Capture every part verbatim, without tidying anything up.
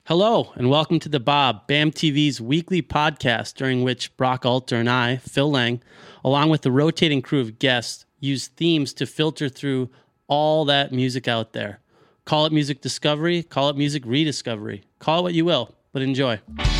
Hello, and welcome to The Bob, BAM T V's weekly podcast, during which Brock Alter and I, Phil Lang, along with the rotating crew of guests, use themes to filter through all that music out there. Call it music discovery, call it music rediscovery, call it what you will, but enjoy.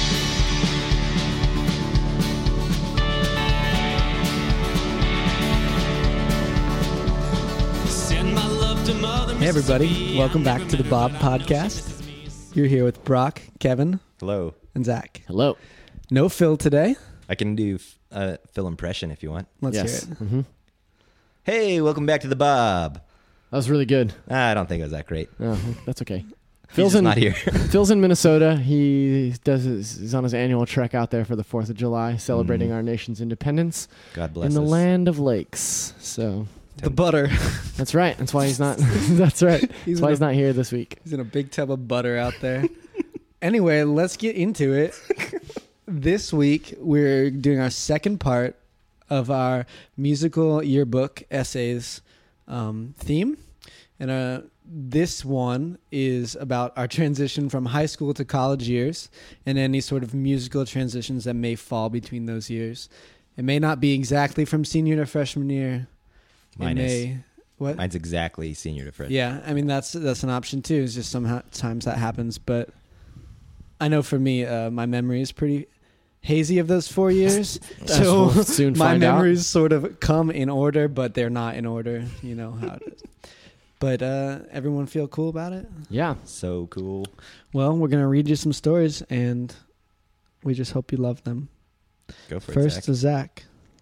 Hey everybody, welcome back to The Bob Podcast. You're here with Brock, Kevin, hello, and Zach. Hello. No Phil today. I can do a uh, Phil impression if you want. Let's yes. hear it. Mm-hmm. Hey, welcome back to the Bob. That was really good. Ah, I don't think it was that great. Oh, that's okay. Phil's in, not here. Phil's in Minnesota. He does his, he's on his annual trek out there for the fourth of July, celebrating Mm. our nation's independence God bless in the us. land of lakes. So The butter. that's right. That's why he's not. that's right. He's That's why in he's a- not here this week. He's in a big tub of butter out there. Anyway, let's get into it. This week, we're doing our second part of our musical yearbook essays um, theme. And uh, this one is about our transition from high school to college years and any sort of musical transitions that may fall between those years. It may not be exactly from senior to freshman year. Mine it is. may, what? Mine's exactly senior to freshman. Yeah, I mean, that's that's an option too. It's just sometimes that happens. But I know for me, uh, my memory is pretty hazy of those four years. As so we'll soon my find out. memories sort of come in order, but they're not in order. You know how it is. But uh, everyone feel cool about it? Yeah. So cool. Well, we're going to read you some stories, and we just hope you love them. Go for First it, to Zach.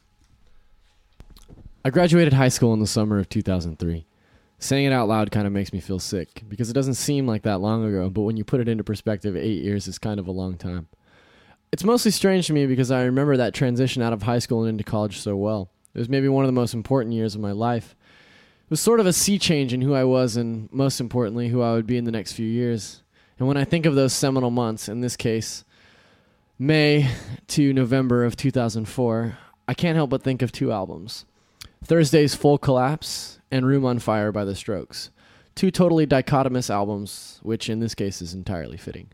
I graduated high school in the summer of two thousand three. Saying it out loud kind of makes me feel sick because it doesn't seem like that long ago, but when you put it into perspective, eight years is kind of a long time. It's mostly strange to me because I remember that transition out of high school and into college so well. It was maybe one of the most important years of my life. It was sort of a sea change in who I was and, most importantly, who I would be in the next few years. And when I think of those seminal months, in this case, May to November of two thousand four, I can't help but think of two albums. Thursday's Full Collapse and Room on Fire by The Strokes. Two totally dichotomous albums, which in this case is entirely fitting.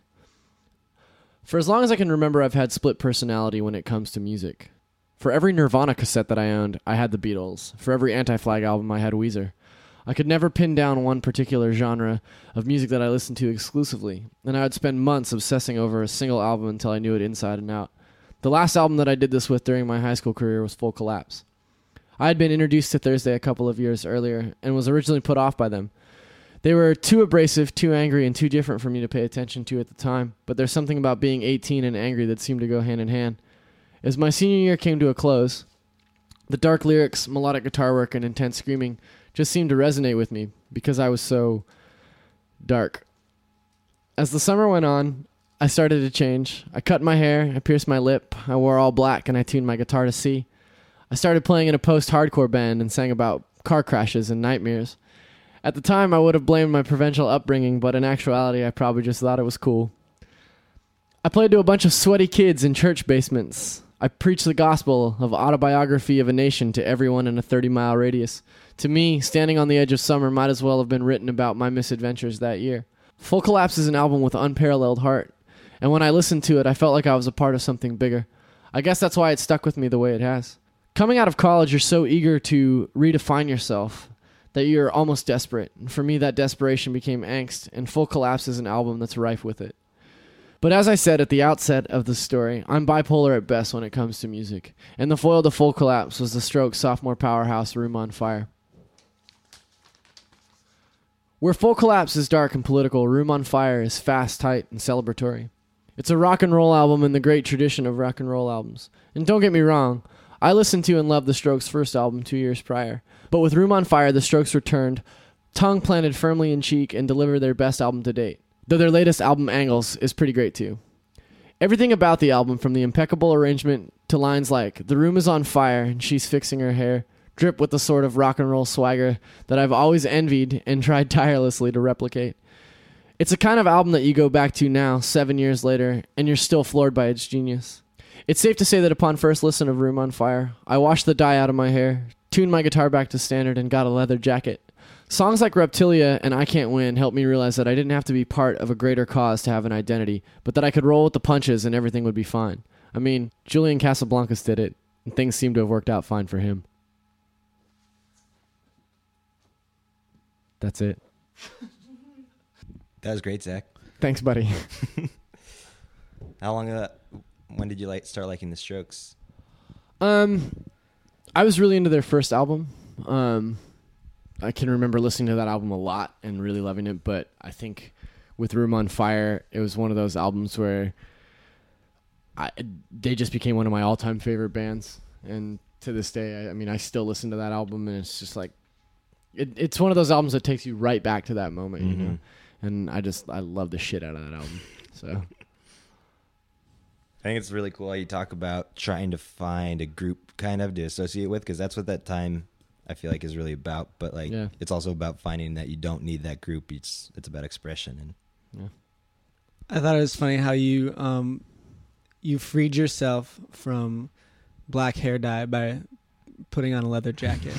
For as long as I can remember, I've had split personality when it comes to music. For every Nirvana cassette that I owned, I had the Beatles. For every Anti-Flag album, I had Weezer. I could never pin down one particular genre of music that I listened to exclusively, and I would spend months obsessing over a single album until I knew it inside and out. The last album that I did this with during my high school career was Full Collapse. I had been introduced to Thursday a couple of years earlier and was originally put off by them. They were too abrasive, too angry, and too different for me to pay attention to at the time, but there's something about being eighteen and angry that seemed to go hand in hand. As my senior year came to a close, the dark lyrics, melodic guitar work, and intense screaming just seemed to resonate with me because I was so dark. As the summer went on, I started to change. I cut my hair, I pierced my lip, I wore all black, and I tuned my guitar to C. I started playing in a post-hardcore band and sang about car crashes and nightmares. At the time, I would have blamed my provincial upbringing, but in actuality, I probably just thought it was cool. I played to a bunch of sweaty kids in church basements. I preached the gospel of autobiography of a nation to everyone in a thirty-mile radius. To me, Standing on the Edge of Summer might as well have been written about my misadventures that year. Full Collapse is an album with unparalleled heart, and when I listened to it, I felt like I was a part of something bigger. I guess that's why it stuck with me the way it has. Coming out of college, you're so eager to redefine yourself that you're almost desperate. And for me, that desperation became angst, and Full Collapse is an album that's rife with it. But as I said at the outset of the story, I'm bipolar at best when it comes to music, and the foil to Full Collapse was the Strokes' sophomore powerhouse, Room on Fire. Where Full Collapse is dark and political, Room on Fire is fast, tight, and celebratory. It's a rock and roll album in the great tradition of rock and roll albums. And don't get me wrong, I listened to and loved the Strokes' first album two years prior. But with Room on Fire, the Strokes returned, tongue planted firmly in cheek, and delivered their best album to date. Though their latest album, Angles, is pretty great too. Everything about the album, from the impeccable arrangement to lines like, "The room is on fire and she's fixing her hair," drip with the sort of rock and roll swagger that I've always envied and tried tirelessly to replicate. It's a kind of album that you go back to now, seven years later, and you're still floored by its genius. It's safe to say that upon first listen of Room on Fire, I washed the dye out of my hair, tuned my guitar back to standard, and got a leather jacket. Songs like Reptilia and I Can't Win helped me realize that I didn't have to be part of a greater cause to have an identity, but that I could roll with the punches and everything would be fine. I mean, Julian Casablancas did it, and things seem to have worked out fine for him. That's it. That was great, Zach. Thanks, buddy. How long? Uh, when did you like start liking the Strokes? Um, I was really into their first album. Um, I can remember listening to that album a lot and really loving it, but I think with Room on Fire, it was one of those albums where I, they just became one of my all-time favorite bands. And to this day, I, I mean, I still listen to that album, and it's just like, it, it's one of those albums that takes you right back to that moment, Mm-hmm. you know? And I just, I love the shit out of that album. So I think it's really cool how you talk about trying to find a group kind of to associate with, because that's what that time I feel like is really about. But like, Yeah. it's also about finding that you don't need that group. It's it's about expression. And yeah. I thought it was funny how you um you freed yourself from black hair dye by putting on a leather jacket,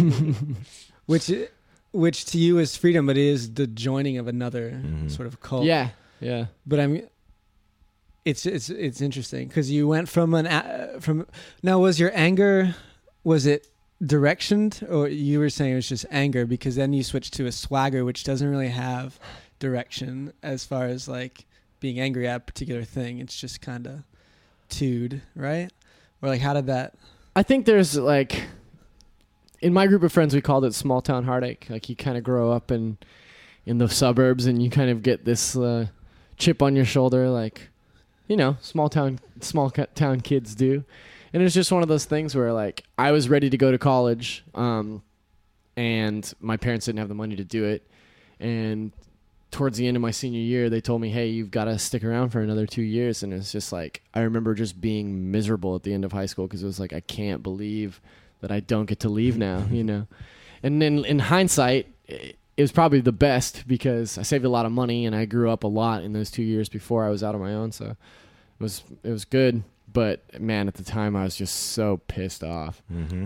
which which to you is freedom, but it is the joining of another Mhm. sort of cult. Yeah, yeah. But I mean, it's it's it's interesting because you went from an a- from now was your anger, was it directioned, or you were saying it was just anger, because then you switched to a swagger which doesn't really have direction as far as like being angry at a particular thing. It's just kind of tude, right? Or like, how did that? I think there's like, in my group of friends, we called it small town heartache. Like you kind of grow up in in the suburbs and you kind of get this uh, chip on your shoulder, like, you know, small town small ca- town kids do. And it's just one of those things where like I was ready to go to college, um, and my parents didn't have the money to do it. And towards the end of my senior year, they told me, "Hey, you've got to stick around for another two years." And it's just like, I remember just being miserable at the end of high school because it was like, I can't believe that I don't get to leave now, you know? And then in hindsight, it, it was probably the best because I saved a lot of money and I grew up a lot in those two years before I was out on my own. So it was, it was good. But man, at the time I was just so pissed off. mm-hmm.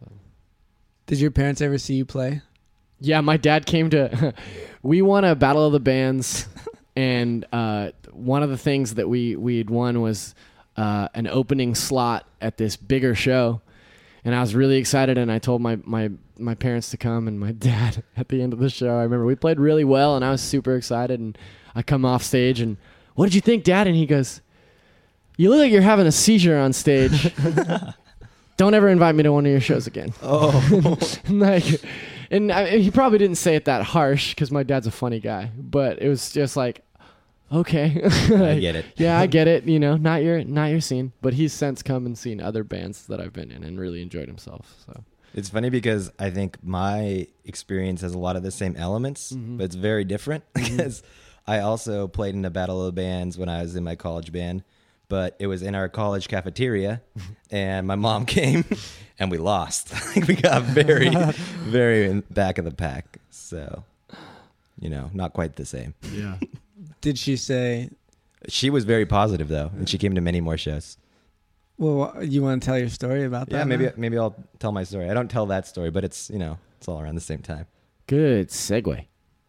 Did your parents ever see you play? Yeah, my dad came to. We won a Battle of the Bands, and uh, one of the things that we we'd won was uh, an opening slot at this bigger show, and I was really excited. And I told my my my parents to come, and my dad at the end of the show. I remember we played really well, and I was super excited. And I come off stage, and what did you think, Dad? And he goes, "You look like you're having a seizure on stage. Don't ever invite me to one of your shows again." Oh, like, and I, he probably didn't say it that harsh because my dad's a funny guy, but it was just like, okay, I get it. yeah, I get it. You know, not your not your scene. But he's since come and seen other bands that I've been in and really enjoyed himself. So It's funny because I think my experience has a lot of the same elements, Mhm. but it's very different because I also played in a Battle of the Bands when I was in my college band, but it was in our college cafeteria, and my mom came, and we lost. We got very, very in back of the pack. So, you know, not quite the same. yeah, Did she say, She was very positive though, and she came to many more shows. well, you want to tell your story about that? Yeah, maybe now? maybe I'll tell my story. I don't tell that story, but it's, you know, it's all around the same time. good segue.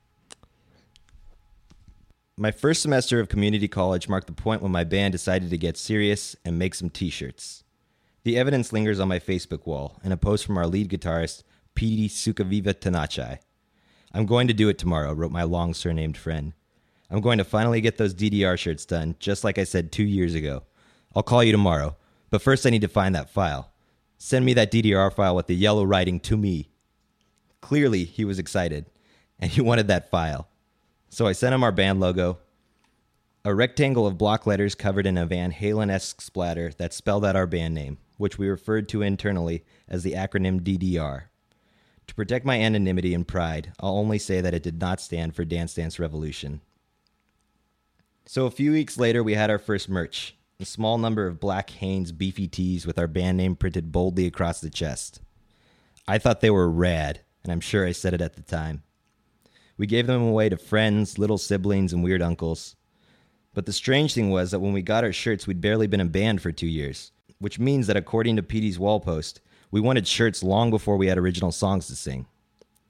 My first semester of community college marked the point when my band decided to get serious and make some t-shirts. The evidence lingers on my Facebook wall in a post from our lead guitarist, Petey Sukaviva Tanachai. "I'm going to do it tomorrow," wrote my long surnamed friend. "I'm going to finally get those D D R shirts done, just like I said two years ago. I'll call you tomorrow, but first I need to find that file. Send me that D D R file with the yellow writing to me." Clearly, he was excited, and he wanted that file. So I sent him our band logo, a rectangle of block letters covered in a Van Halen-esque splatter that spelled out our band name, which we referred to internally as the acronym D D R. To protect my anonymity and pride, I'll only say that it did not stand for Dance Dance Revolution. So a few weeks later, we had our first merch, a small number of black Hanes beefy tees with our band name printed boldly across the chest. I thought they were rad, and I'm sure I said it at the time. We gave them away to friends, little siblings, and weird uncles. But the strange thing was that when we got our shirts, we'd barely been a band for two years, which means that according to Petey's wall post, we wanted shirts long before we had original songs to sing.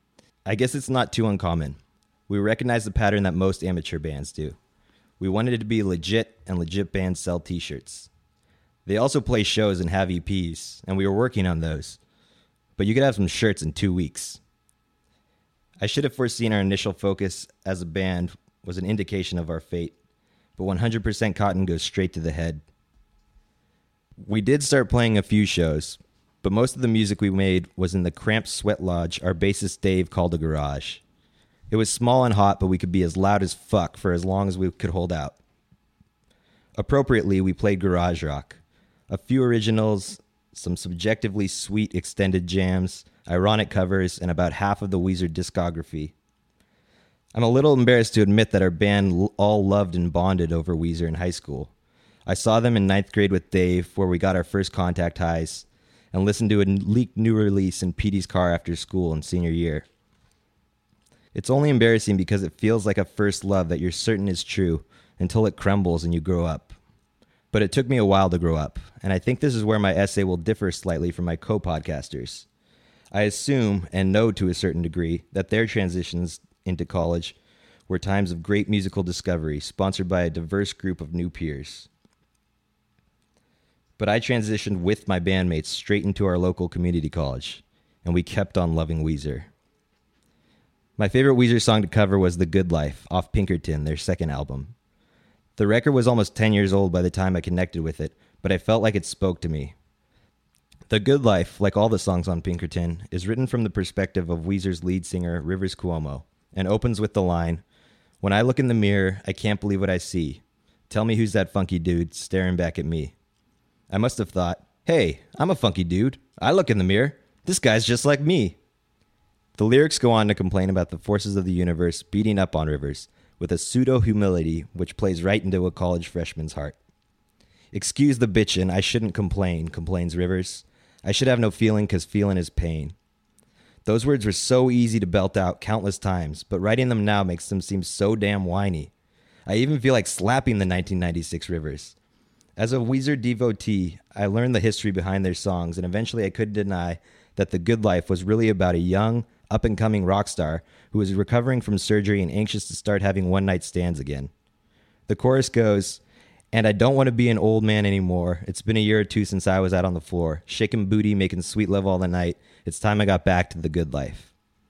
I guess it's not too uncommon. We recognize the pattern that most amateur bands do. We wanted it to be legit, and legit bands sell t-shirts. They also play shows and have E Ps, and we were working on those. But you could have some shirts in two weeks. I should have foreseen our initial focus as a band was an indication of our fate, but one hundred percent Cotton goes straight to the head. We did start playing a few shows, but most of the music we made was in the cramped sweat lodge our bassist Dave called a garage. It was small and hot, but we could be as loud as fuck for as long as we could hold out. Appropriately, we played garage rock. A few originals, some subjectively sweet extended jams, ironic covers, and about half of the Weezer discography. I'm a little embarrassed to admit that our band all loved and bonded over Weezer in high school. I saw them in ninth grade with Dave, where we got our first contact highs, and listened to a leaked new release in Petey's car after school in senior year. It's only embarrassing because it feels like a first love that you're certain is true until it crumbles and you grow up. But it took me a while to grow up, and I think this is where my essay will differ slightly from my co-podcasters. I assume, and know to a certain degree, that their transitions into college were times of great musical discovery, sponsored by a diverse group of new peers. But I transitioned with my bandmates straight into our local community college, and we kept on loving Weezer. My favorite Weezer song to cover was The Good Life, off Pinkerton, their second album. The record was almost ten years old by the time I connected with it, but I felt like it spoke to me. The Good Life, like all the songs on Pinkerton, is written from the perspective of Weezer's lead singer, Rivers Cuomo, and opens with the line, "When I look in the mirror, I can't believe what I see. Tell me who's that funky dude staring back at me." I must have thought, hey, I'm a funky dude. I look in the mirror. This guy's just like me. The lyrics go on to complain about the forces of the universe beating up on Rivers, with a pseudo-humility which plays right into a college freshman's heart. "Excuse the bitchin', I shouldn't complain," complains Rivers. "I should have no feeling 'cause feeling is pain." Those words were so easy to belt out countless times, but writing them now makes them seem so damn whiny. I even feel like slapping the nineteen ninety-six Rivers. As a Weezer devotee, I learned the history behind their songs, and eventually I couldn't deny that The Good Life was really about a young, up-and-coming rock star who was recovering from surgery and anxious to start having one-night stands again. The chorus goes, "And I don't want to be an old man anymore. It's been a year or two since I was out on the floor, shaking booty, making sweet love all the night. It's time I got back to the good life."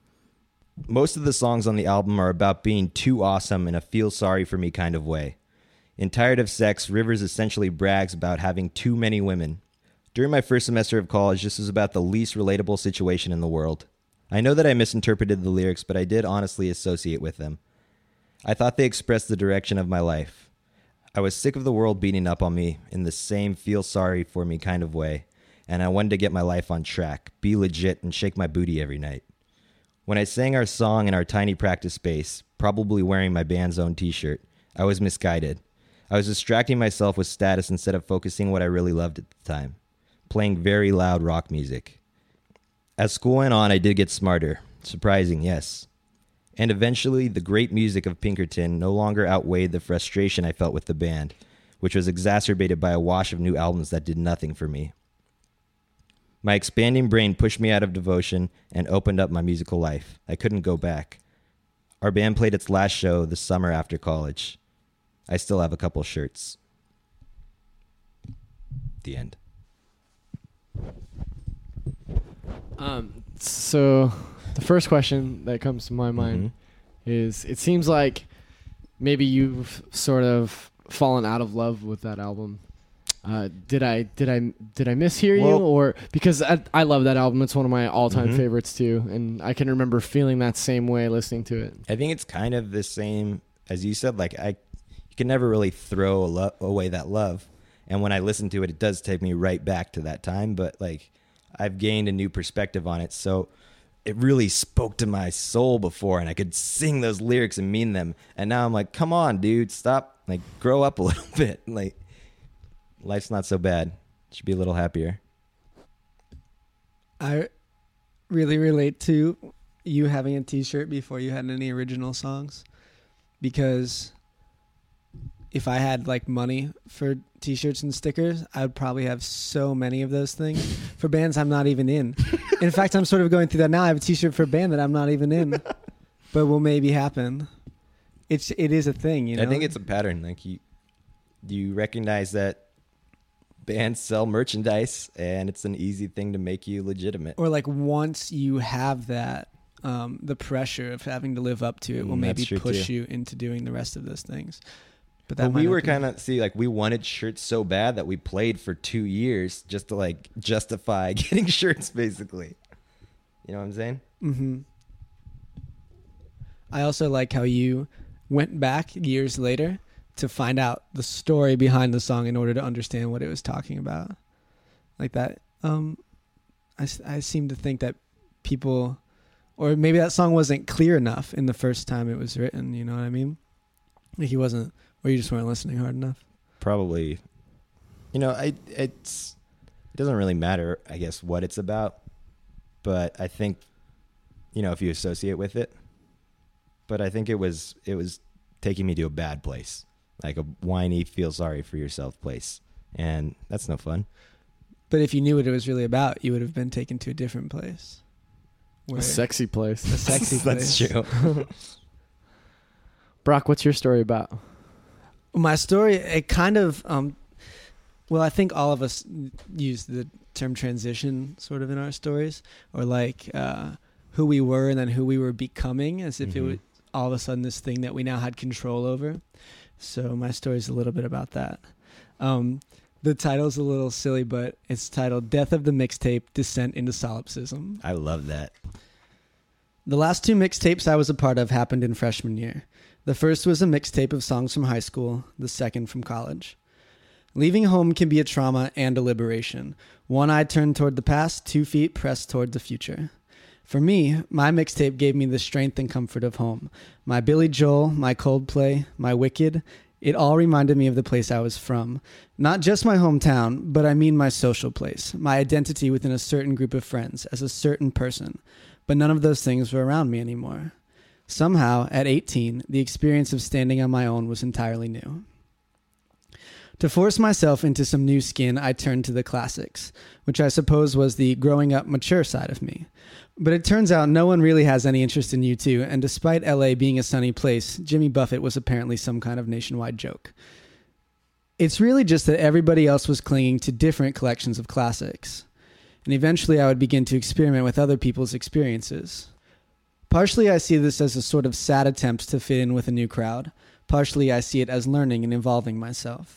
Most of the songs on the album are about being too awesome in a feel-sorry-for-me kind of way. In Tired of Sex, Rivers essentially brags about having too many women. During my first semester of college, this was about the least relatable situation in the world. I know that I misinterpreted the lyrics, but I did honestly associate with them. I thought they expressed the direction of my life. I was sick of the world beating up on me in the same feel-sorry-for-me kind of way, and I wanted to get my life on track, be legit, and shake my booty every night. When I sang our song in our tiny practice space, probably wearing my band's own t-shirt, I was misguided. I was distracting myself with status instead of focusing what I really loved at the time, playing very loud rock music. As school went on, I did get smarter. Surprising, yes. And eventually, the great music of Pinkerton no longer outweighed the frustration I felt with the band, which was exacerbated by a wash of new albums that did nothing for me. My expanding brain pushed me out of devotion and opened up my musical life. I couldn't go back. Our band played its last show the summer after college. I still have a couple shirts. The end. Um, so the first question that comes to my mind Mm-hmm. is, it seems like maybe you've sort of fallen out of love with that album. Uh, did I did I did I mishear you, Well- or because I, I love that album? It's one of my all-time Mhm. favorites too, and I can remember feeling that same way listening to it. I think it's kind of the same as you said. Like, I, you can never really throw a lo- away that love. And when I listen to it, it does take me right back to that time. But like, I've gained a new perspective on it. So it really spoke to my soul before, and I could sing those lyrics and mean them. And now I'm like, come on, dude, stop. Like, grow up a little bit. Like, life's not so bad. Should be a little happier. I really relate to you having a t-shirt before you had any original songs, because if I had like money for t-shirts and stickers, I would probably have so many of those things for bands I'm not even in. In fact, I'm sort of going through that now. I have a T-shirt for a band that I'm not even in, but will maybe happen. It's it is a thing, you know. I think it's a pattern. Like you, you recognize that bands sell merchandise, and it's an easy thing to make you legitimate. Or like once you have that, um, the pressure of having to live up to it will Mm, maybe that's true, push too. you into doing the rest of those things. But that But might we not were be- kind of see like we wanted shirts so bad that we played for two years just to like justify getting shirts, basically. You know what I'm saying? Mm-hmm. I also like how you went back years later to find out the story behind the song in order to understand what it was talking about. Like that. Um, I, s- I seem to think that people, or maybe that song wasn't clear enough in the first time it was written. You know what I mean? Like he wasn't, or you just weren't listening hard enough. Probably. You know, I it's it doesn't really matter, I guess, what it's about. But I think, you know, if you associate with it. But I think it was it was taking me to a bad place, like a whiny, feel sorry for yourself place, and that's no fun. But if you knew what it was really about, you would have been taken to a different place. A Where- sexy place. a sexy place. That's true. Brock, what's your story about? My story, it kind of, um, well, I think all of us use the term transition sort of in our stories, or like uh, who we were and then who we were becoming, as if it Mhm. was all of a sudden this thing that we now had control over. So my story is a little bit about that. Um, the title's a little silly, but it's titled Death of the Mixtape, Descent into Solipsism. I love that. The last two mixtapes I was a part of happened in freshman year. The first was a mixtape of songs from high school, the second from college. Leaving home can be a trauma and a liberation. One eye turned toward the past, two feet pressed toward the future. For me, my mixtape gave me the strength and comfort of home. My Billy Joel, my Coldplay, my Wicked, it all reminded me of the place I was from. Not just my hometown, but I mean my social place, my identity within a certain group of friends, as a certain person. But none of those things were around me anymore. Somehow, at eighteen, the experience of standing on my own was entirely new. To force myself into some new skin, I turned to the classics, which I suppose was the growing up mature side of me. But it turns out no one really has any interest in U two, and despite L A being a sunny place, Jimmy Buffett was apparently some kind of nationwide joke. It's really just that everybody else was clinging to different collections of classics. And eventually I would begin to experiment with other people's experiences. Partially I see this as a sort of sad attempt to fit in with a new crowd. Partially I see it as learning and evolving myself.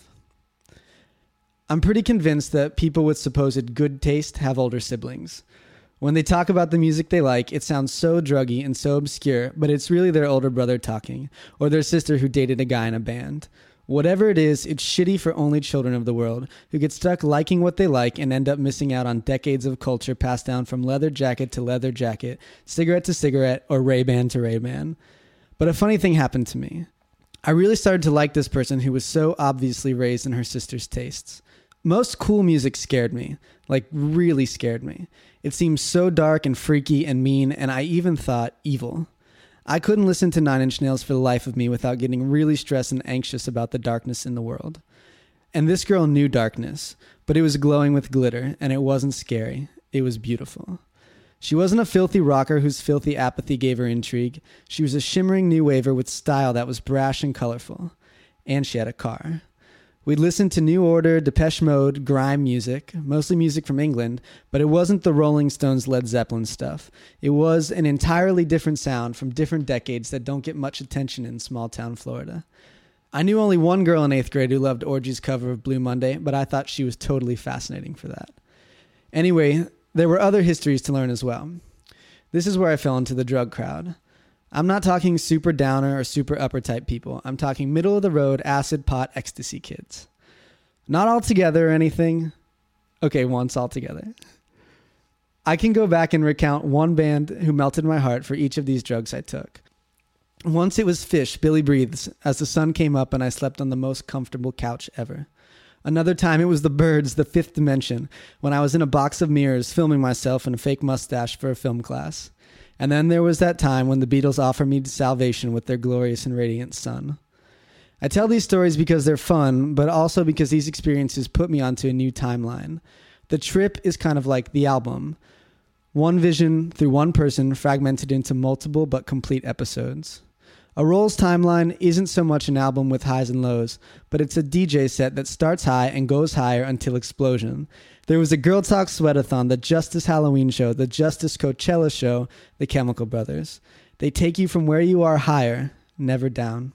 I'm pretty convinced that people with supposed good taste have older siblings. When they talk about the music they like, it sounds so druggy and so obscure, but it's really their older brother talking, or their sister who dated a guy in a band. Whatever it is, it's shitty for only children of the world, who get stuck liking what they like and end up missing out on decades of culture passed down from leather jacket to leather jacket, cigarette to cigarette, or Ray-Ban to Ray-Ban. But a funny thing happened to me. I really started to like this person who was so obviously raised in her sister's tastes. Most cool music scared me, like really scared me. It seemed so dark and freaky and mean, and I even thought evil. I couldn't listen to Nine Inch Nails for the life of me without getting really stressed and anxious about the darkness in the world. And this girl knew darkness, but it was glowing with glitter, and it wasn't scary. It was beautiful. She wasn't a filthy rocker whose filthy apathy gave her intrigue. She was a shimmering new waver with style that was brash and colorful. And she had a car. We'd listened to New Order, Depeche Mode, grime music, mostly music from England, but it wasn't the Rolling Stones, Led Zeppelin stuff. It was an entirely different sound from different decades that don't get much attention in small-town Florida. I knew only one girl in eighth grade who loved Orgy's cover of Blue Monday, but I thought she was totally fascinating for that. Anyway, there were other histories to learn as well. This is where I fell into the drug crowd. I'm not talking super downer or super upper type people. I'm talking middle of the road, acid, pot, ecstasy kids. Not all together or anything. Okay, once all together. I can go back and recount one band who melted my heart for each of these drugs I took. Once it was Fish, Billy Breathes, as the sun came up and I slept on the most comfortable couch ever. Another time it was the Byrds, The Fifth Dimension, when I was in a box of mirrors filming myself in a fake mustache for a film class. And then there was that time when the Beatles offered me salvation with their glorious and radiant sun. I tell these stories because they're fun, but also because these experiences put me onto a new timeline. The trip is kind of like the album. One vision through one person fragmented into multiple but complete episodes. A Roll's timeline isn't so much an album with highs and lows, but it's a D J set that starts high and goes higher until explosion. There was a Girl Talk Sweatathon, the Justice Halloween Show, the Justice Coachella Show, the Chemical Brothers. They take you from where you are higher, never down.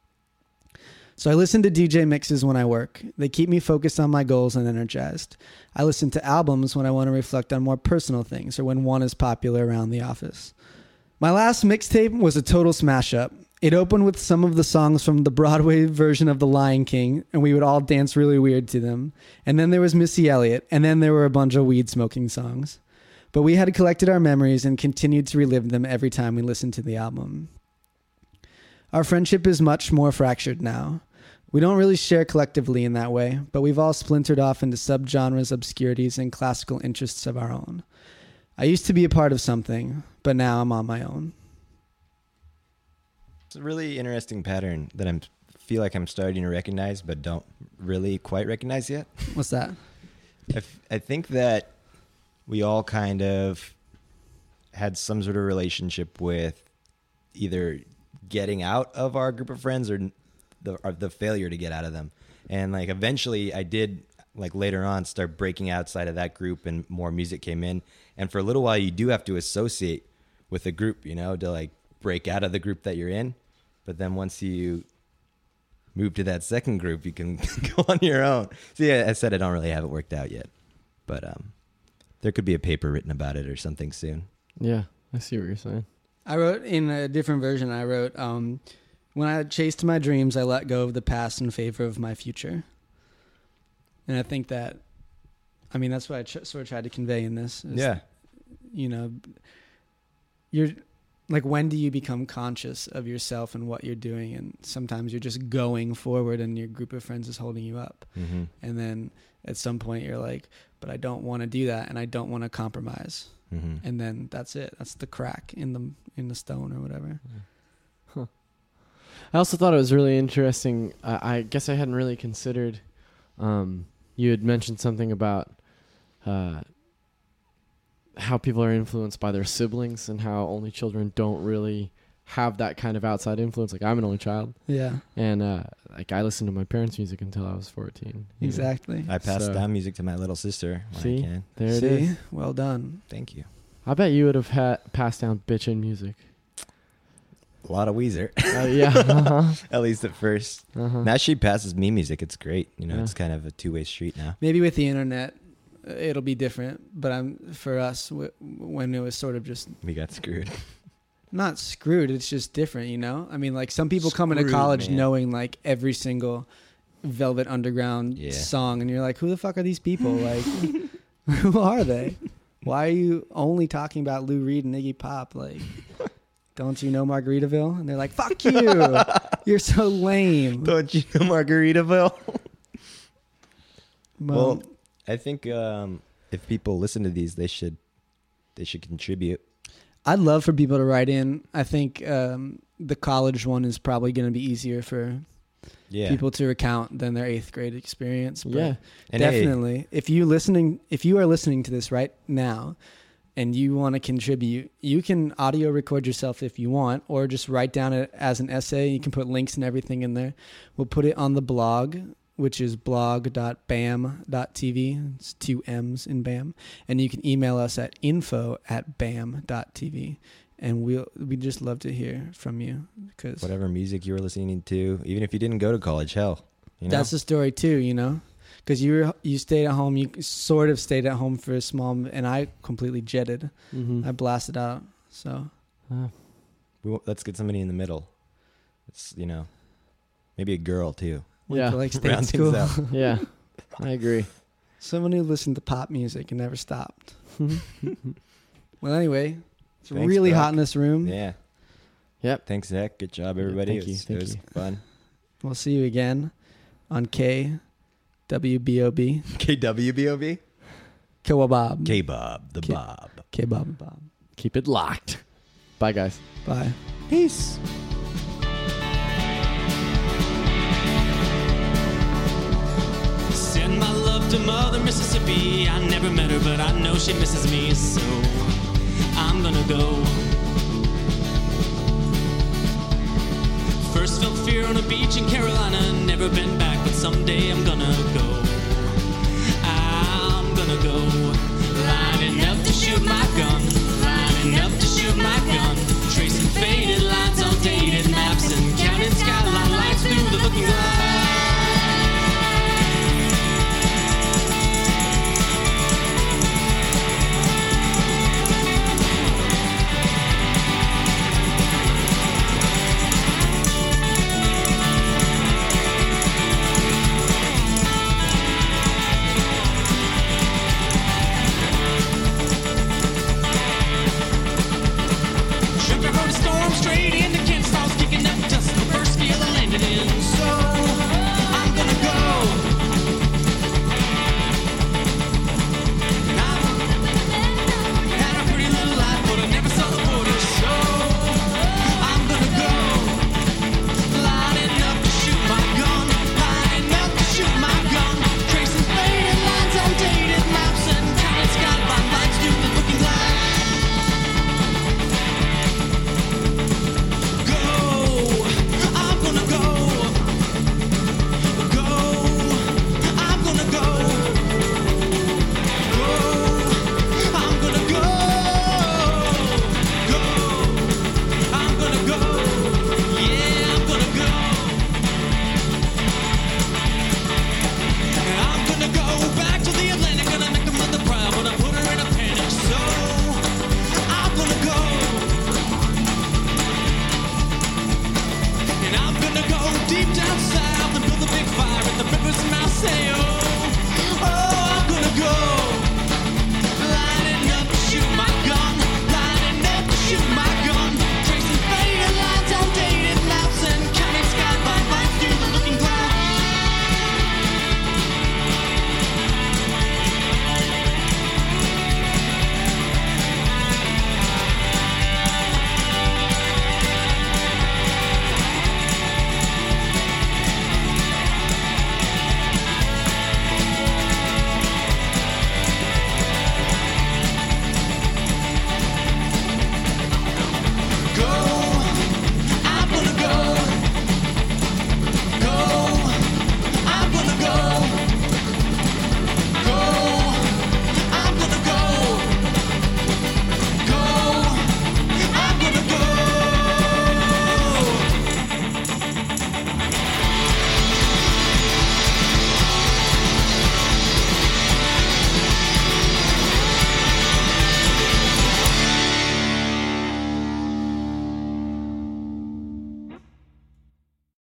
So I listen to D J mixes when I work. They keep me focused on my goals and energized. I listen to albums when I want to reflect on more personal things or when one is popular around the office. My last mixtape was a total smash up. It opened with some of the songs from the Broadway version of The Lion King, and we would all dance really weird to them. And then there was Missy Elliott, and then there were a bunch of weed-smoking songs. But we had collected our memories and continued to relive them every time we listened to the album. Our friendship is much more fractured now. We don't really share collectively in that way, but we've all splintered off into subgenres, obscurities, and classical interests of our own. I used to be a part of something, but now I'm on my own. It's a really interesting pattern that I feel like I'm starting to recognize, but don't really quite recognize yet. What's that? I, f- I think that we all kind of had some sort of relationship with either getting out of our group of friends or the or the failure to get out of them. And like eventually I did, like later on, start breaking outside of that group and more music came in. And for a little while you do have to associate with a group, you know, to like break out of the group that you're in. But then once you move to that second group, you can go on your own. So yeah, I said I don't really have it worked out yet. But um, there could be a paper written about it or something soon. Yeah, I see what you're saying. I wrote in a different version, I wrote, um, when I chased my dreams, I let go of the past in favor of my future. And I think that, I mean, that's what I ch- sort of tried to convey in this. Is, Yeah. You know, you're like, when do you become conscious of yourself and what you're doing? And sometimes you're just going forward and your group of friends is holding you up. Mm-hmm. And then at some point you're like, but I don't want to do that and I don't want to compromise. Mm-hmm. And then that's it. That's the crack in the in the stone or whatever. Huh. I also thought it was really interesting. Uh, I guess I hadn't really considered. Um, you had mentioned something about uh, how people are influenced by their siblings and how only children don't really have that kind of outside influence. Like I'm an only child, Yeah, and uh, like I listened to my parents' music until I was fourteen. you know. exactly. I passed So- down music to my little sister when See? I can. There it See? is. Well done. Thank you. I bet you would have ha- passed down bitchin' music. A lot of Weezer, Uh, yeah. Uh-huh. at least at first. Uh-huh. Now she passes me music. It's great. You know, Yeah. it's kind of a two-way street now. Maybe with the internet, uh, it'll be different. But I'm for us w- when it was sort of just We got screwed. not screwed. It's just different, you know. I mean, like some people come into Screwed, college man. knowing like every single Velvet Underground Yeah. song, and you're like, who the fuck are these people? Like, who are they? Why are you only talking about Lou Reed and Iggy Pop? Like, don't you know Margaritaville? And they're like, fuck you. You're so lame. Don't you know Margaritaville? Well, Well, I think um, if people listen to these, they should they should contribute. I'd love for people to write in. I think um, the college one is probably going to be easier for Yeah. people to recount than their eighth grade experience. But Yeah. And hey, definitely, if you listening, if you are listening to this right now, and you want to contribute, you can audio record yourself if you want, or just write down it as an essay. You can put links and everything in there. We'll put it on the blog, which is blog dot bam dot t v. It's two M's in BAM. And you can email us at info at bam dot t v. And we'll, we'd just love to hear from you. Because whatever music you were listening to, even if you didn't go to college, hell, you know? that's the story too, you know? Because you were, you stayed at home, you sort of stayed at home for a small, and I completely jetted. Mm-hmm. I blasted out. So Uh, we, won't- let's get somebody in the middle. It's, you know, maybe a girl too. went Yeah. to like state Round school. things out. yeah. I agree. Someone who listened to pop music and never stopped. Well, anyway, it's Thanks, really Brock. hot in this room. Yeah. Yep. Thanks, Zach. Good job, everybody. thank it you, was, thank it was you. fun. We'll see you again on K W B O B. K W B O B? Kawabab. K-Bob, the K- Bob. K-Bob. Bob. Keep it locked. Bye, guys. Bye. Peace. Send my love to Mother Mississippi. I never met her, but I know she misses me so. I'm gonna go. First felt fear on a beach in Carolina, never been back, but someday I'm gonna go. I'm gonna go. Lining up to shoot my gun, lining up to shoot my gun, tracing faded lines on dated maps and counting skyline lights through the looking glass.